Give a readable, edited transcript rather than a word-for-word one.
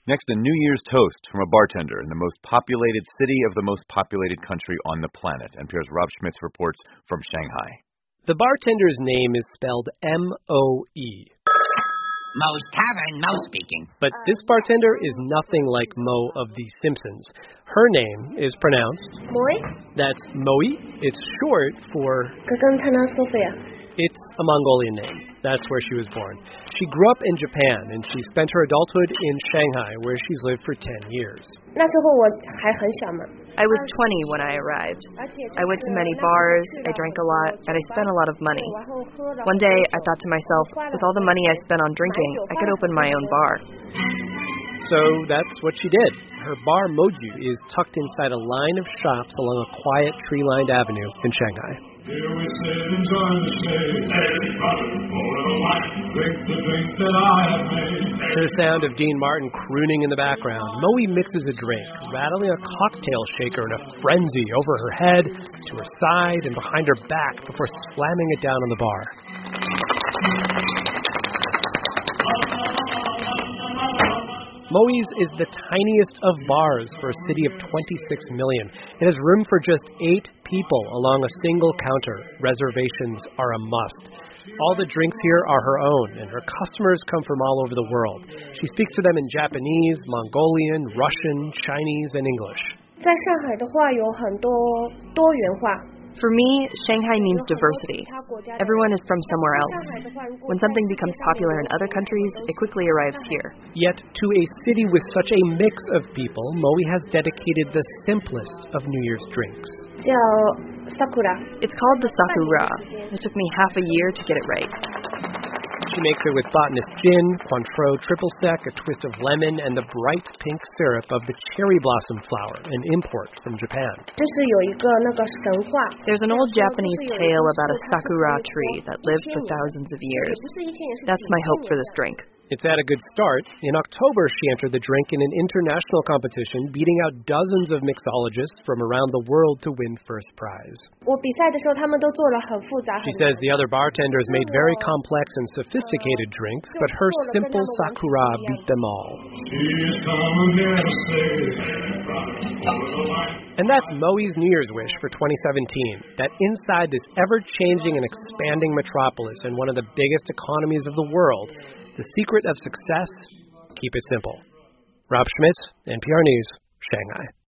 Next, a New Year's toast from a bartender in the most populated city of the most populated country on the planet. NPR's Rob Schmitz reports from Shanghai. The bartender's name is spelled M-O-E. Moe's Tavern, Moe speaking. But this bartender is nothing like Moe of The Simpsons. Her name is pronounced Moe. That's Moe. It's short for Gagantana Sophia. It's a Mongolian name. That's where she was born. She grew up in Japan, and she spent her adulthood in Shanghai, where she's lived for 10 years. I was 20 when I arrived. I went to many bars, I drank a lot, and I spent a lot of money. One day, I thought to myself, with all the money I spent on drinking, I could open my own bar. So that's what she did. Her bar, Moju, is tucked inside a line of shops along a quiet, tree-lined avenue in Shanghai. Here we sit, enjoy the shade. Everybody, pour it a wine. Drink the drink that I have made. To the sound of Dean Martin crooning in the background, Moe mixes a drink, rattling a cocktail shaker in a frenzy over her head, to her side, and behind her back before slamming it down on the bar. Moe's is the tiniest of bars for a city of 26 million. It has room for just 8 people along a single counter. Reservations are a must. All the drinks here are her own, and her customers come from all over the world. She speaks to them in Japanese, Mongolian, Russian, Chinese, and English. For me, Shanghai means diversity. Everyone is from somewhere else. When something becomes popular in other countries, it quickly arrives here. Yet, to a city with such a mix of people, Moe has dedicated the simplest of New Year's drinks. It's called the Sakura. It took me half a year to get it right. She makes it with botanist gin, Cointreau triple sec, a twist of lemon, and the bright pink syrup of the cherry blossom flower, an import from Japan. There's an old Japanese tale about a sakura tree that lived for thousands of years. That's my hope for this drink. It's at a good start. In October, she entered the drink in an international competition, beating out dozens of mixologists from around the world to win first prize. She says the other bartenders made very complex and sophisticated drinks, but her simple sakura beat them all. And that's Moe's New Year's wish for 2017, that inside this ever-changing and expanding metropolis and one of the biggest economies of the world, the secret of success, keep it simple. Rob Schmitz, NPR News, Shanghai.